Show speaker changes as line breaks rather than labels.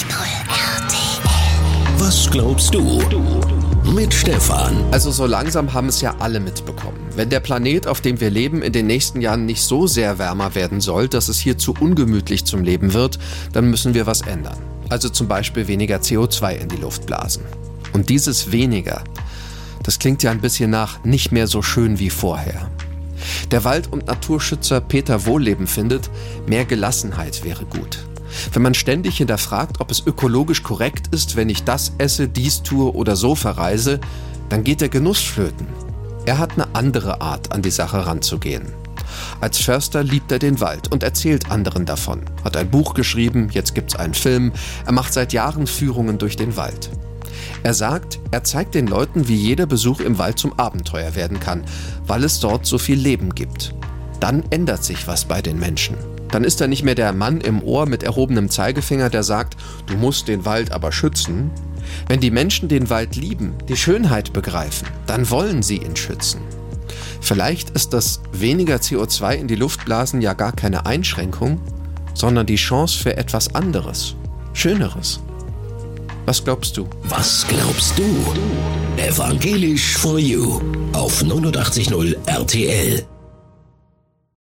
RTL. Was glaubst du? Mit Stefan.
Also so langsam haben es ja alle mitbekommen. Wenn der Planet, auf dem wir leben, in den nächsten Jahren nicht so sehr wärmer werden soll, dass es hier zu ungemütlich zum Leben wird, dann müssen wir was ändern. Also zum Beispiel weniger CO2 in die Luft blasen. Und dieses weniger, das klingt ja ein bisschen nach nicht mehr so schön wie vorher. Der Wald- und Naturschützer Peter Wohlleben findet, mehr Gelassenheit wäre gut. Wenn man ständig hinterfragt, ob es ökologisch korrekt ist, wenn ich das esse, dies tue oder so verreise, dann geht der Genuss flöten. Er hat eine andere Art, an die Sache ranzugehen. Als Förster liebt er den Wald und erzählt anderen davon. Hat ein Buch geschrieben, jetzt gibt's einen Film. Er macht seit Jahren Führungen durch den Wald. Er sagt, er zeigt den Leuten, wie jeder Besuch im Wald zum Abenteuer werden kann, weil es dort so viel Leben gibt. Dann ändert sich was bei den Menschen. Dann ist er nicht mehr der Mann im Ohr mit erhobenem Zeigefinger, der sagt, du musst den Wald aber schützen. Wenn die Menschen den Wald lieben, die Schönheit begreifen, dann wollen sie ihn schützen. Vielleicht ist das weniger CO2 in die Luft blasen ja gar keine Einschränkung, sondern die Chance für etwas anderes, Schöneres. Was glaubst du?
Was glaubst du? Evangelisch for You auf 89.0 RTL.